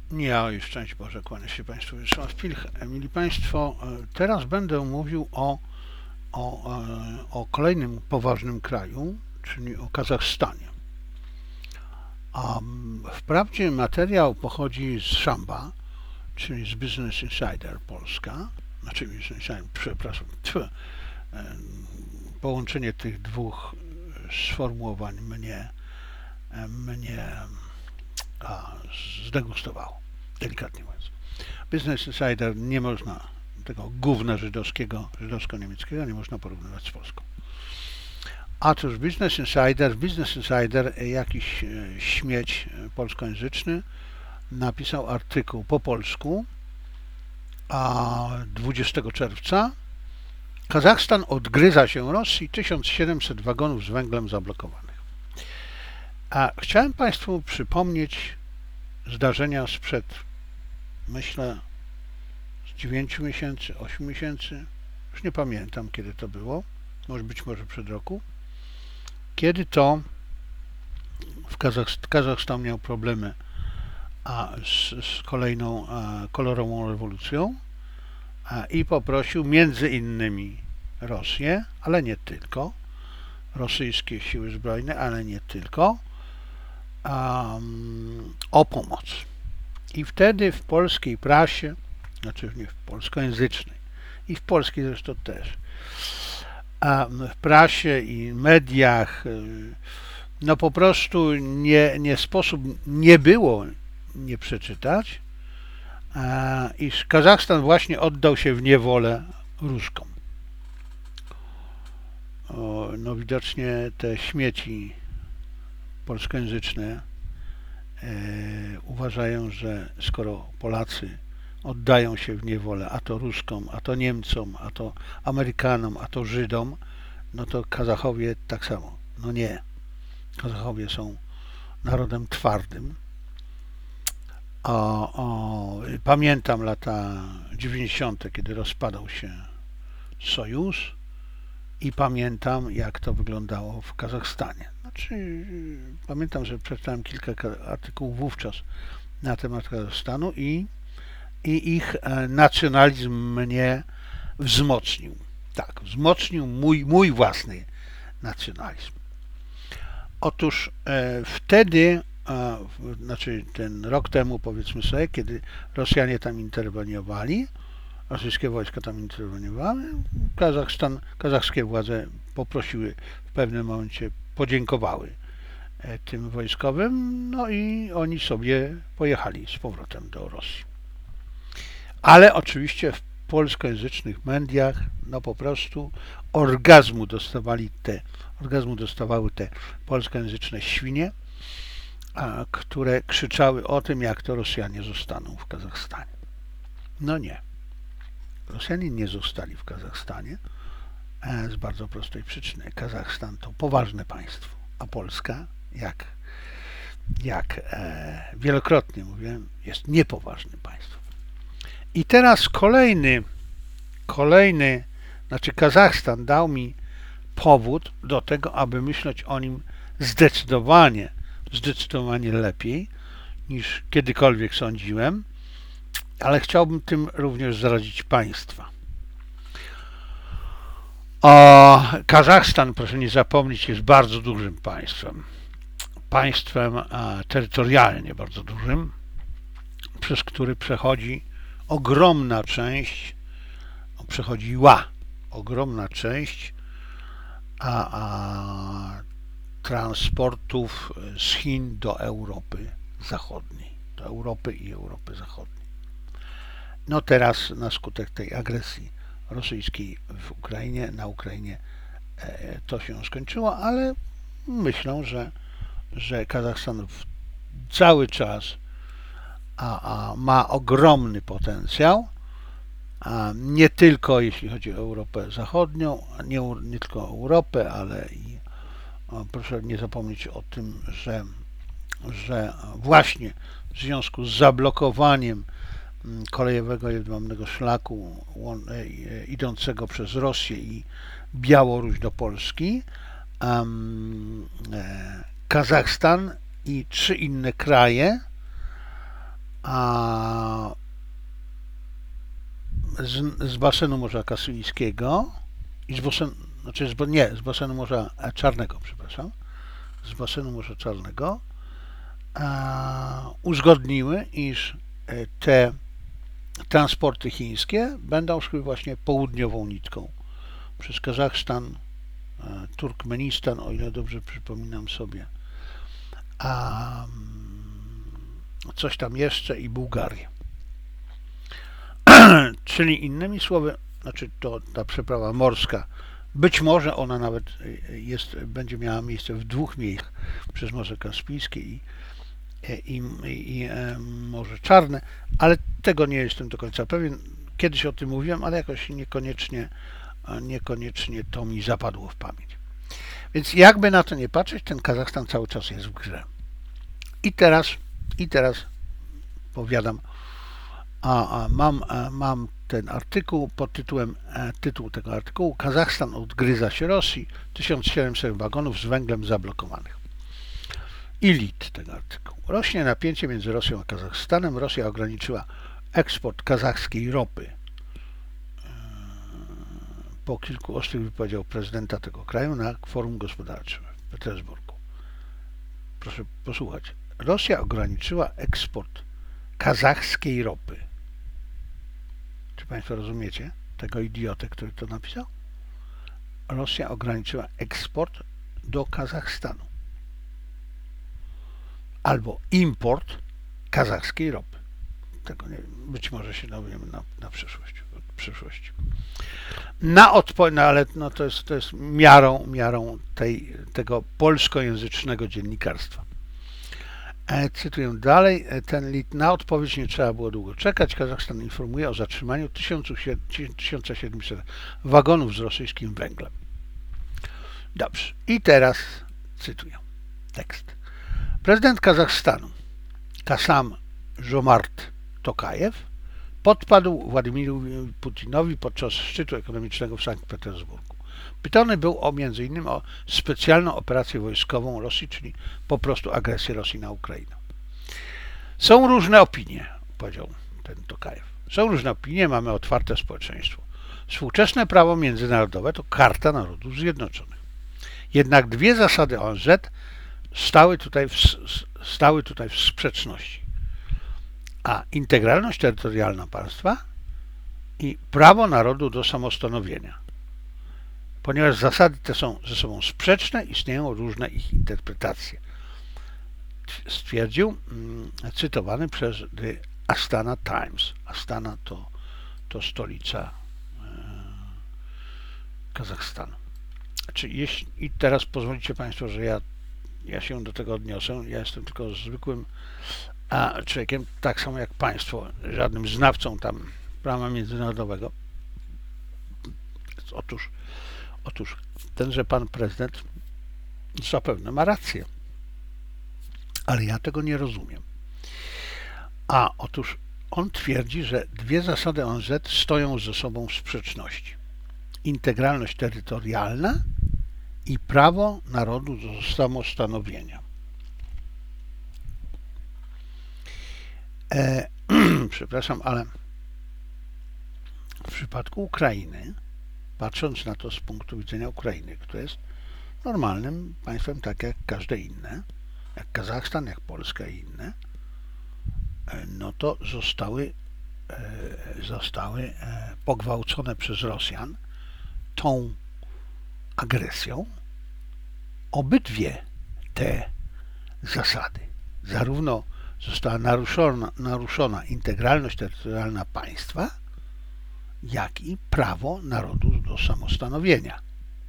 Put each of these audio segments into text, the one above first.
Ja już szczęść Boże, kłaniam się Państwu, Wiesław Pilch. Mili Państwo, teraz będę mówił o kolejnym poważnym kraju, czyli o Kazachstanie. Wprawdzie materiał pochodzi z Szamba, czyli z Business Insider Polska, znaczy Business Insider, przepraszam, połączenie tych dwóch sformułowań mnie zdegustowało, delikatnie mówiąc. Business Insider nie można, tego gówna żydowsko-niemieckiego nie można porównywać z Polską. A cóż, Business Insider, jakiś śmieć polskojęzyczny, napisał artykuł po polsku, a 20 czerwca Kazachstan odgryza się Rosji, 1700 wagonów z węglem zablokowanych. A chciałem Państwu przypomnieć zdarzenia sprzed, myślę, z 9 miesięcy, 8 miesięcy, już nie pamiętam kiedy to było, być może przed roku, kiedy to Kazachstan miał problemy z kolejną kolorową rewolucją i poprosił między innymi Rosję, ale nie tylko, rosyjskie siły zbrojne, ale nie tylko, o pomoc. I wtedy w polskiej prasie, znaczy nie w polskojęzycznej, i w polskiej zresztą też, w prasie i mediach, no po prostu nie sposób nie było nie przeczytać, iż Kazachstan właśnie oddał się w niewolę Ruskom. No widocznie te śmieci polskojęzyczne uważają, że skoro Polacy oddają się w niewolę a to Ruskom, a to Niemcom, a to Amerykanom, a to Żydom, no to Kazachowie tak samo. No nie. Kazachowie są narodem twardym. Pamiętam lata 90., kiedy rozpadał się Sojusz i pamiętam, jak to wyglądało w Kazachstanie. Znaczy, pamiętam, że przeczytałem kilka artykułów wówczas na temat Kazachstanu i ich nacjonalizm mnie wzmocnił. Tak, wzmocnił mój własny nacjonalizm. Otóż wtedy, znaczy ten rok temu powiedzmy sobie, kiedy Rosjanie tam interweniowali, rosyjskie wojska tam interweniowały, kazachskie władze poprosiły w pewnym momencie, podziękowały tym wojskowym, no i oni sobie pojechali z powrotem do Rosji. Ale oczywiście w polskojęzycznych mediach, no po prostu orgazmu dostawały te polskojęzyczne świnie, które krzyczały o tym, jak to Rosjanie zostaną w Kazachstanie. No nie. Rosjanie nie zostali w Kazachstanie z bardzo prostej przyczyny. Kazachstan to poważne państwo, a Polska, jak wielokrotnie mówiłem, jest niepoważnym państwem. I teraz znaczy Kazachstan dał mi powód do tego, aby myśleć o nim zdecydowanie lepiej niż kiedykolwiek sądziłem, ale chciałbym tym również zarazić Państwa. Kazachstan, proszę nie zapomnieć, jest bardzo dużym państwem terytorialnie bardzo dużym, przez który przechodziła ogromna część transportów z Chin do Europy Zachodniej, do Europy i Europy Zachodniej. No teraz na skutek tej agresji rosyjskiej na Ukrainie to się skończyło, ale myślę, że Kazachstan cały czas ma ogromny potencjał, nie tylko jeśli chodzi o Europę Zachodnią, nie tylko o Europę, ale i proszę nie zapomnieć o tym, że właśnie w związku z zablokowaniem kolejowego jedwabnego szlaku idącego przez Rosję i Białoruś do Polski, Kazachstan i 3 inne kraje a z basenu Morza Kaspijskiego i z basenu, z basenu Morza Czarnego, przepraszam, z basenu Morza Czarnego uzgodniły, iż te transporty chińskie będą szły właśnie południową nitką przez Kazachstan, Turkmenistan, o ile dobrze przypominam sobie, a coś tam jeszcze i Bułgarię. Czyli innymi słowy, to ta przeprawa morska, być może ona nawet będzie miała miejsce w dwóch miejscach, przez Morze Kaspijskie i Morze Czarne, ale tego nie jestem do końca pewien. Kiedyś o tym mówiłem, ale jakoś niekoniecznie to mi zapadło w pamięć. Więc jakby na to nie patrzeć, ten Kazachstan cały czas jest w grze. I teraz powiadam, mam ten artykuł pod tytuł tego artykułu: Kazachstan odgryza się Rosji, 1700 wagonów z węglem zablokowanych. I lit tego artykułu. Rośnie napięcie między Rosją a Kazachstanem. Rosja ograniczyła eksport kazachskiej ropy po kilku ostrych wypowiedziach prezydenta tego kraju na forum gospodarczym w Petersburgu. Proszę posłuchać. Rosja ograniczyła eksport kazachskiej ropy. Czy Państwo rozumiecie tego idiotę, który to napisał? Rosja ograniczyła eksport do Kazachstanu albo import kazachskiej ropy. Tego nie wiem. Być może się dowiemy na przyszłość. Ale to jest miarą tego polskojęzycznego dziennikarstwa. Cytuję dalej, ten lit: na odpowiedź nie trzeba było długo czekać. Kazachstan informuje o zatrzymaniu 1700 wagonów z rosyjskim węglem. Dobrze, i teraz cytuję tekst. Prezydent Kazachstanu Kassym-Jomart Tokajew podpadł Władimirowi Putinowi podczas szczytu ekonomicznego w Sankt Petersburgu. Pytany był m.in. o specjalną operację wojskową Rosji, czyli po prostu agresję Rosji na Ukrainę. Są różne opinie, powiedział ten Tokajew. Są różne opinie, mamy otwarte społeczeństwo. Współczesne prawo międzynarodowe to Karta Narodów Zjednoczonych. Jednak dwie zasady ONZ stały tutaj w sprzeczności. A integralność terytorialna państwa i prawo narodu do samostanowienia. Ponieważ zasady te są ze sobą sprzeczne, istnieją różne ich interpretacje. Stwierdził cytowany przez The Astana Times. Astana to stolica Kazachstanu. I teraz pozwolicie Państwo, że ja się do tego odniosę. Ja jestem tylko zwykłym człowiekiem, tak samo jak Państwo, żadnym znawcą tam prawa międzynarodowego. Otóż tenże pan prezydent zapewne ma rację, ale ja tego nie rozumiem. Otóż on twierdzi, że dwie zasady ONZ stoją ze sobą w sprzeczności. Integralność terytorialna i prawo narodu do samostanowienia. Przepraszam, ale w przypadku Ukrainy, patrząc na to z punktu widzenia Ukrainy, która jest normalnym państwem, tak jak każde inne, jak Kazachstan, jak Polska i inne, no to zostały pogwałcone przez Rosjan tą agresją obydwie te zasady. Zarówno została naruszona integralność terytorialna państwa, jak i prawo narodu do samostanowienia.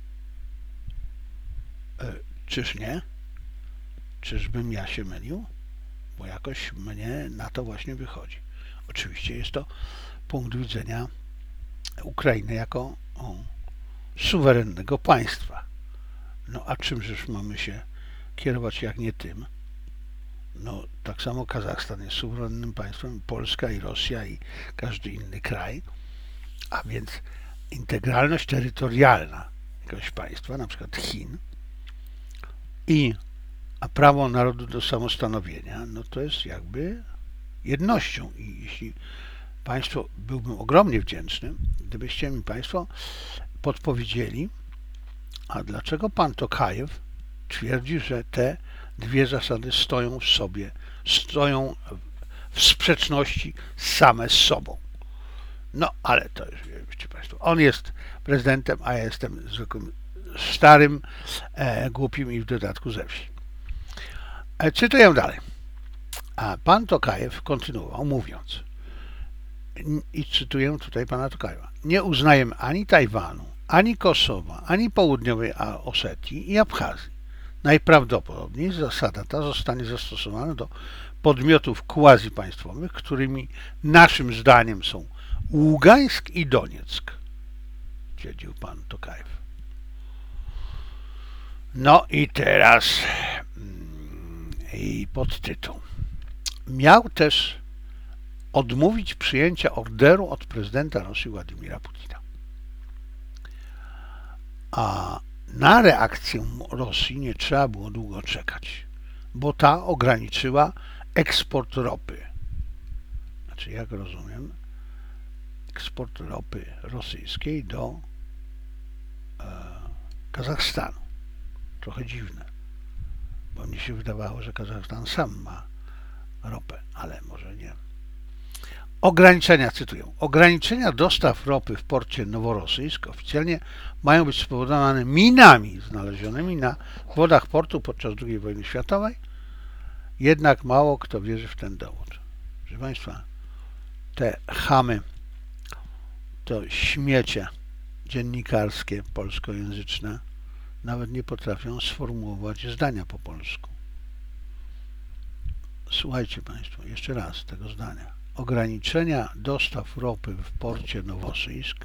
Czyż nie? Czyżbym ja się mylił? Bo jakoś mnie na to właśnie wychodzi. Oczywiście jest to punkt widzenia Ukrainy jako suwerennego państwa. No a czymżeż mamy się kierować jak nie tym? No tak samo Kazachstan jest suwerennym państwem, Polska i Rosja i każdy inny kraj, a więc integralność terytorialna jakiegoś państwa, na przykład Chin, a prawo narodu do samostanowienia, no to jest jakby jednością. I jeśli Państwo, byłbym ogromnie wdzięczny, gdybyście mi Państwo podpowiedzieli, a dlaczego pan Tokajew twierdzi, że te dwie zasady stoją w sobie, stoją w sprzeczności same z sobą. No, ale to już wiecie Państwo, on jest prezydentem, a ja jestem zwykłym starym, głupim i w dodatku ze wsi. Cytuję dalej. A pan Tokajew kontynuował mówiąc, i cytuję tutaj pana Tokajewa, nie uznajemy ani Tajwanu, ani Kosowa, ani Południowej Osetii i Abchazji. Najprawdopodobniej zasada ta zostanie zastosowana do podmiotów quasi-państwowych, którymi naszym zdaniem są Ługańsk i Donieck, twierdził pan Tokajew. No i teraz i podtytuł. Miał też odmówić przyjęcia orderu od prezydenta Rosji Władimira Putina. A na reakcję Rosji nie trzeba było długo czekać, bo ta ograniczyła eksport ropy. Znaczy, jak rozumiem, eksport ropy rosyjskiej do Kazachstanu. Trochę dziwne, bo mnie się wydawało, że Kazachstan sam ma ropę, ale może nie. Ograniczenia, cytuję, ograniczenia dostaw ropy w porcie Noworosyjsk oficjalnie mają być spowodowane minami znalezionymi na wodach portu podczas II wojny światowej, jednak mało kto wierzy w ten dowód. Proszę Państwa, te chamy, to śmiecie dziennikarskie polskojęzyczne nawet nie potrafią sformułować zdania po polsku. Słuchajcie Państwo, jeszcze raz tego zdania. Ograniczenia dostaw ropy w porcie Noworosyjsk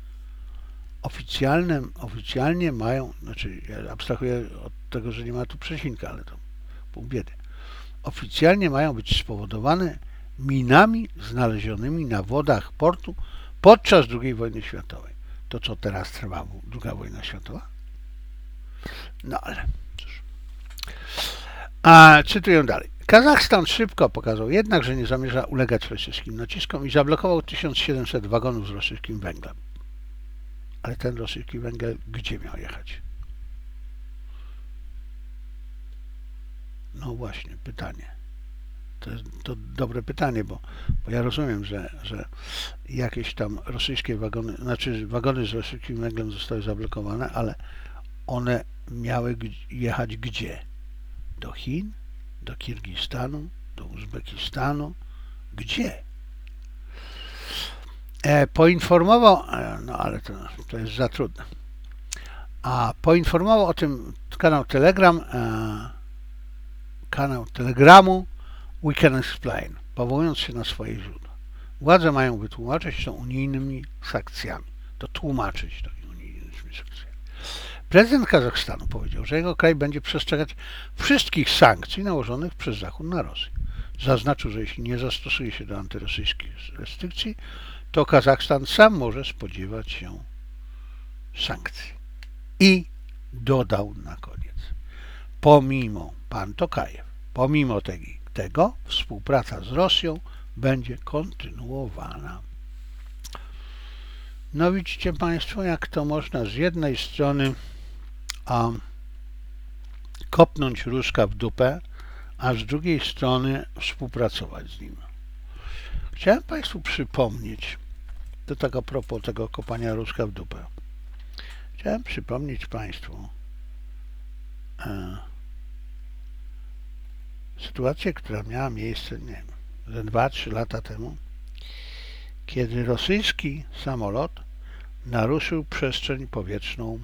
oficjalnie mają, znaczy ja abstrahuję od tego, że nie ma tu przecinka, ale to pół biedy. Oficjalnie mają być spowodowane minami znalezionymi na wodach portu podczas II wojny światowej. To co teraz trwa II wojna światowa? No ale cóż. Cytuję dalej. Kazachstan szybko pokazał jednak, że nie zamierza ulegać rosyjskim naciskom i zablokował 1700 wagonów z rosyjskim węglem. Ale ten rosyjski węgiel gdzie miał jechać? No właśnie, pytanie. To dobre pytanie, bo ja rozumiem, że jakieś tam rosyjskie wagony, znaczy wagony z rosyjskim węglem zostały zablokowane, ale one miały jechać gdzie? Do Chin? Do Kirgistanu, do Uzbekistanu, gdzie? Poinformował, no ale to jest za trudne, poinformował o tym kanał Telegramu We Can Explain, powołując się na swoje źródła. Władze mają wytłumaczyć to unijnymi sankcjami. To tłumaczyć to unijnymi sankcjami. Prezydent Kazachstanu powiedział, że jego kraj będzie przestrzegać wszystkich sankcji nałożonych przez Zachód na Rosję. Zaznaczył, że jeśli nie zastosuje się do antyrosyjskich restrykcji, to Kazachstan sam może spodziewać się sankcji. I dodał na koniec, pan Tokajew, pomimo tego współpraca z Rosją będzie kontynuowana. No widzicie Państwo, jak to można z jednej strony kopnąć Ruska w dupę, a z drugiej strony współpracować z nim. Chciałem Państwu przypomnieć, to tak a propos tego kopania Ruska w dupę, chciałem przypomnieć Państwu sytuację, która miała miejsce, nie wiem, 2-3 lata temu, kiedy rosyjski samolot naruszył przestrzeń powietrzną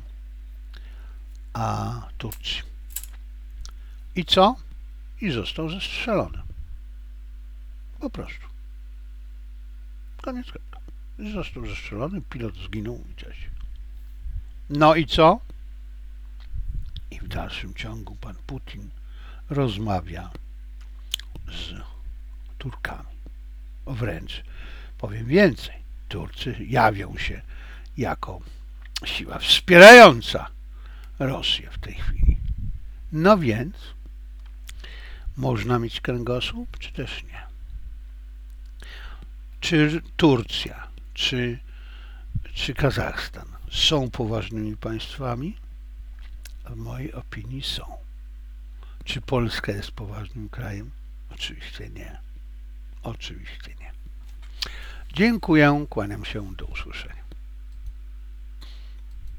Turcji. I co? I został zestrzelony. Po prostu. Koniec. Został zestrzelony, pilot zginął i cześć. No i co? I w dalszym ciągu pan Putin rozmawia z Turkami. Wręcz powiem więcej. Turcy jawią się jako siła wspierająca Rosję w tej chwili. No więc można mieć kręgosłup, czy też nie? czy Turcja, czy Kazachstan są poważnymi państwami? W mojej opinii są. Czy Polska jest poważnym krajem? Oczywiście nie. Oczywiście nie. Dziękuję, kłaniam się, do usłyszenia.